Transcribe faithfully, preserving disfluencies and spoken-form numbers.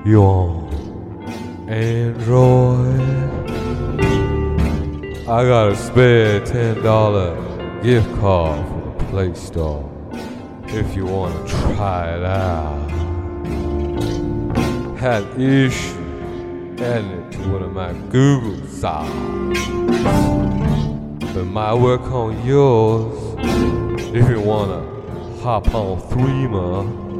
You on Android? I got a spare ten dollar gift card for the Play Store if you wanna try it out. Had an issue adding it to one of my Google sites, but might work on yours if you wanna hop on Threema.